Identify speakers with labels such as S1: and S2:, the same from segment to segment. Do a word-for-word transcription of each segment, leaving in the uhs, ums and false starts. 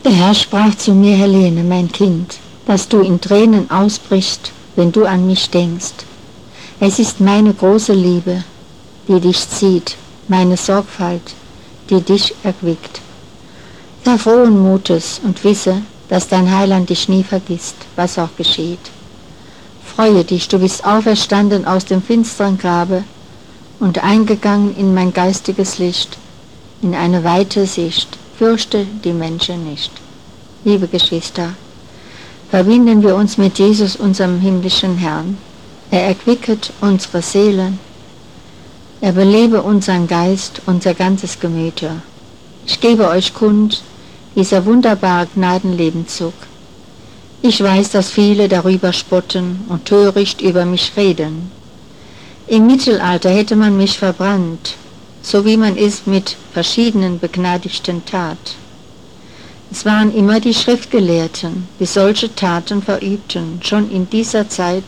S1: Der Herr sprach zu mir: Helene, mein Kind, dass du in Tränen ausbrichst, wenn du an mich denkst. Es ist meine große Liebe, die dich zieht, meine Sorgfalt, die dich erquickt. Sei frohen Mutes und wisse, dass dein Heiland dich nie vergisst, was auch geschieht. Freue dich, du bist auferstanden aus dem finsteren Grabe und eingegangen in mein geistiges Licht, in eine weite Sicht. Fürchte die Menschen nicht. Liebe Geschwister, verbinden wir uns mit Jesus, unserem himmlischen Herrn. Er erquicket unsere Seelen. Er belebe unseren Geist, unser ganzes Gemüte. Ich gebe euch kund, dieser wunderbare Gnadenlebenzug. Ich weiß, dass viele darüber spotten und töricht über mich reden. Im Mittelalter hätte man mich verbrannt, so wie man es mit verschiedenen Begnadigten tat. Es waren immer die Schriftgelehrten, die solche Taten verübten, schon in dieser Zeit,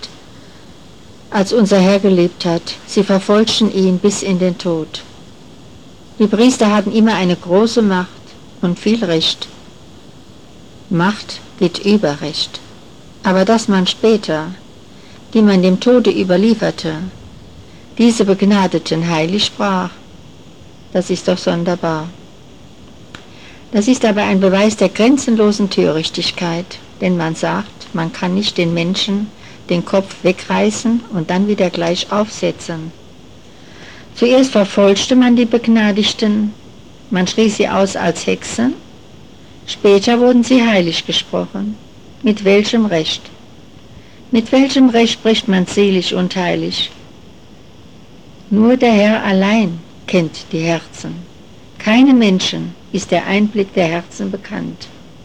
S1: als unser Herr gelebt hat. Sie verfolgten ihn bis in den Tod. Die Priester hatten immer eine große Macht und viel Recht. Macht geht über Recht. Aber dass man später, die man dem Tode überlieferte, diese Begnadeten heilig sprach, das ist doch sonderbar. Das ist aber ein Beweis der grenzenlosen Törichtigkeit, denn man sagt, man kann nicht den Menschen den Kopf wegreißen und dann wieder gleich aufsetzen. Zuerst verfolgte man die Begnadigten, man schrie sie aus als Hexen, später wurden sie heilig gesprochen. Mit welchem Recht? Mit welchem Recht spricht man selig und heilig? Nur der Herr allein kennt die Herzen. Keinem Menschen ist der Einblick der Herzen bekannt.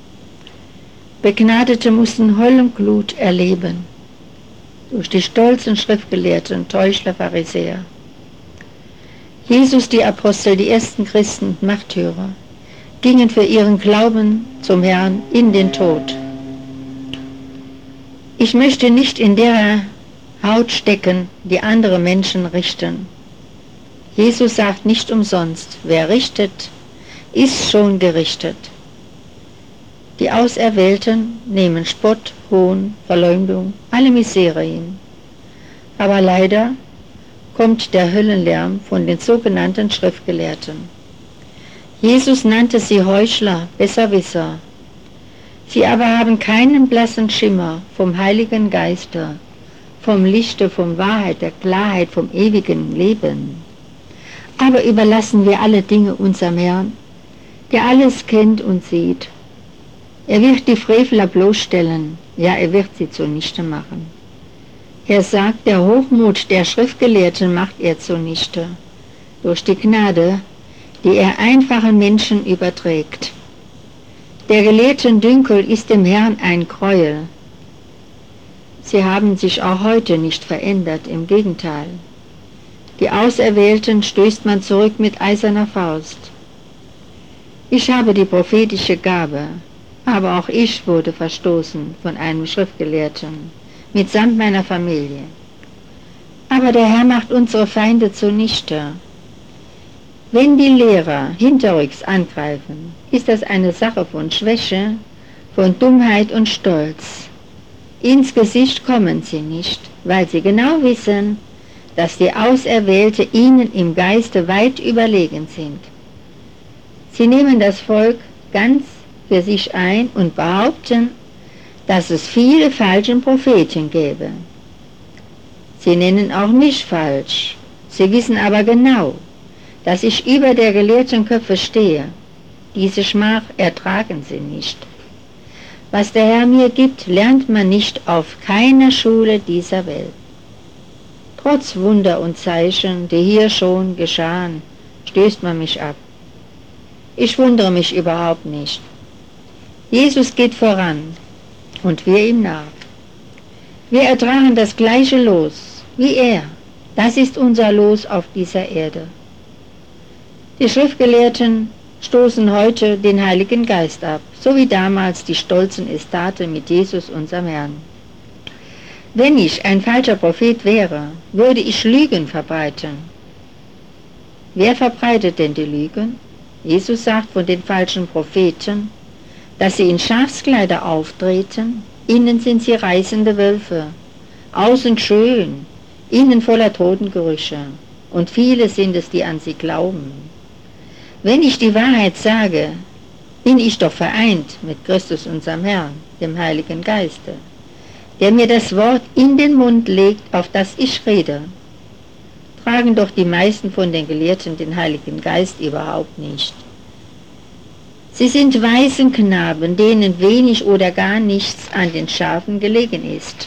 S1: Begnadete mussten Höllenglut erleben, durch die stolzen Schriftgelehrten, Täuschler, Pharisäer. Jesus, die Apostel, die ersten Christen und Märtyrer, gingen für ihren Glauben zum Herrn in den Tod. Ich möchte nicht in der Haut stecken, die andere Menschen richten. Jesus sagt nicht umsonst, wer richtet, ist schon gerichtet. Die Auserwählten nehmen Spott, Hohn, Verleumdung, alle Miserien. Aber leider kommt der Höllenlärm von den sogenannten Schriftgelehrten. Jesus nannte sie Heuchler, Besserwisser. Sie aber haben keinen blassen Schimmer vom Heiligen Geiste, vom Lichte, vom Wahrheit, der Klarheit, vom ewigen Leben. Aber überlassen wir alle Dinge unserem Herrn, der alles kennt und sieht. Er wird die Frevler bloßstellen, ja, er wird sie zunichte machen. Er sagt, der Hochmut der Schriftgelehrten macht er zunichte, durch die Gnade, die er einfachen Menschen überträgt. Der gelehrten Dünkel ist dem Herrn ein Gräuel. Sie haben sich auch heute nicht verändert, im Gegenteil. Die Auserwählten stößt man zurück mit eiserner Faust. Ich habe die prophetische Gabe, aber auch ich wurde verstoßen von einem Schriftgelehrten, mitsamt meiner Familie. Aber der Herr macht unsere Feinde zunichte. Wenn die Lehrer hinterrücks angreifen, ist das eine Sache von Schwäche, von Dummheit und Stolz. Ins Gesicht kommen sie nicht, weil sie genau wissen, dass die Auserwählte ihnen im Geiste weit überlegen sind. Sie nehmen das Volk ganz für sich ein und behaupten, dass es viele falsche Propheten gäbe. Sie nennen auch mich falsch. Sie wissen aber genau, dass ich über der gelehrten Köpfe stehe. Diese Schmach ertragen sie nicht. Was der Herr mir gibt, lernt man nicht auf keiner Schule dieser Welt. Trotz Wunder und Zeichen, die hier schon geschahen, stößt man mich ab. Ich wundere mich überhaupt nicht. Jesus geht voran und wir ihm nach. Wir ertragen das gleiche Los wie er. Das ist unser Los auf dieser Erde. Die Schriftgelehrten stoßen heute den Heiligen Geist ab, so wie damals die Stolzen es taten mit Jesus, unserem Herrn. Wenn ich ein falscher Prophet wäre, würde ich Lügen verbreiten. Wer verbreitet denn die Lügen? Jesus sagt von den falschen Propheten, dass sie in Schafskleider auftreten, innen sind sie reißende Wölfe, außen schön, innen voller Totengerüche, und viele sind es, die an sie glauben. Wenn ich die Wahrheit sage, bin ich doch vereint mit Christus, unserem Herrn, dem Heiligen Geiste, der mir das Wort in den Mund legt, auf das ich rede. Tragen doch die meisten von den Gelehrten den Heiligen Geist überhaupt nicht. Sie sind Waisenknaben, denen wenig oder gar nichts an den Schafen gelegen ist.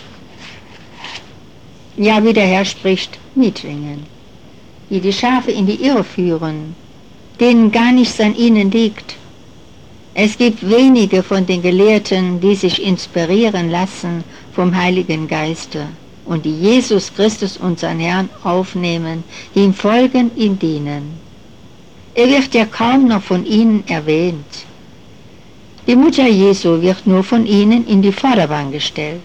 S1: Ja, wie der Herr spricht, Mietlingen, die die Schafe in die Irre führen, denen gar nichts an ihnen liegt. Es gibt wenige von den Gelehrten, die sich inspirieren lassen vom Heiligen Geiste und die Jesus Christus, unseren Herrn, aufnehmen, ihm folgen, ihm dienen. Er wird ja kaum noch von ihnen erwähnt. Die Mutter Jesu wird nur von ihnen in die Vorderbank gestellt.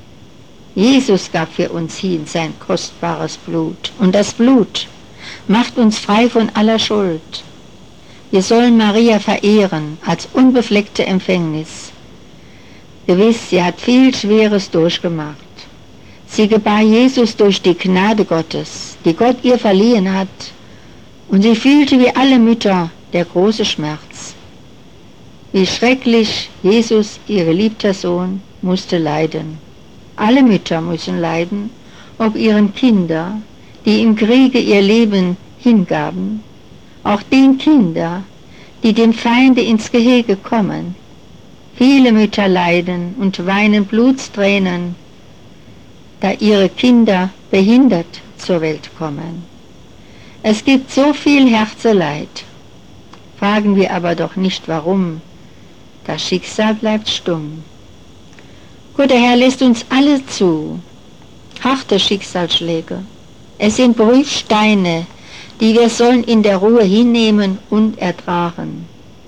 S1: Jesus gab für uns hin sein kostbares Blut, und das Blut macht uns frei von aller Schuld. Wir sollen Maria verehren als unbefleckte Empfängnis. Gewiss, sie hat viel Schweres durchgemacht. Sie gebar Jesus durch die Gnade Gottes, die Gott ihr verliehen hat, und sie fühlte wie alle Mütter der große Schmerz. Wie schrecklich Jesus, ihr geliebter Sohn, musste leiden. Alle Mütter müssen leiden, ob ihren Kinder, die im Kriege ihr Leben hingaben, auch den Kinder, die dem Feinde ins Gehege kommen. Viele Mütter leiden und weinen Blutstränen, da ihre Kinder behindert zur Welt kommen. Es gibt so viel Herzeleid. Fragen wir aber doch nicht, warum. Das Schicksal bleibt stumm. Gott, der Herr lässt uns alle zu. Harte Schicksalsschläge. Es sind Prüfsteine, die wir sollen in der Ruhe hinnehmen und ertragen.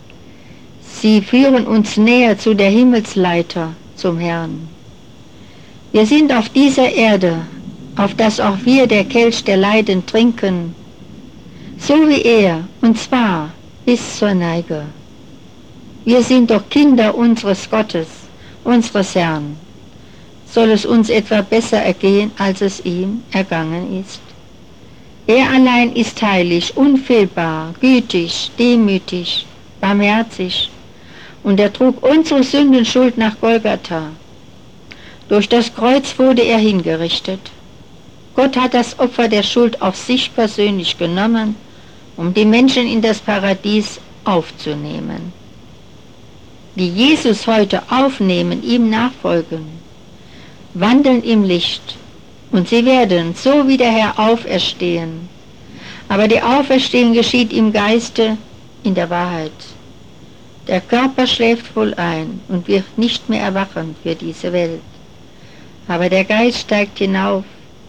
S1: Sie führen uns näher zu der Himmelsleiter, zum Herrn. Wir sind auf dieser Erde, auf dass auch wir der Kelch der Leiden trinken, so wie er, und zwar bis zur Neige. Wir sind doch Kinder unseres Gottes, unseres Herrn. Soll es uns etwa besser ergehen, als es ihm ergangen ist? Er allein ist heilig, unfehlbar, gütig, demütig, barmherzig, und er trug unsere Sündenschuld nach Golgatha. Durch das Kreuz wurde er hingerichtet. Gott hat das Opfer der Schuld auf sich persönlich genommen, um die Menschen in das Paradies aufzunehmen. Die Jesus heute aufnehmen, ihm nachfolgen, wandeln im Licht, und sie werden, so wie der Herr, auferstehen. Aber die Auferstehung geschieht im Geiste, in der Wahrheit. Der Körper schläft wohl ein und wird nicht mehr erwachen für diese Welt. Aber der Geist steigt hinauf,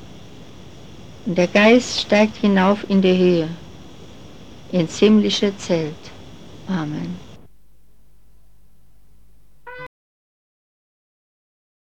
S1: und der Geist steigt hinauf in die Höhe, ins himmlische Zelt. Amen.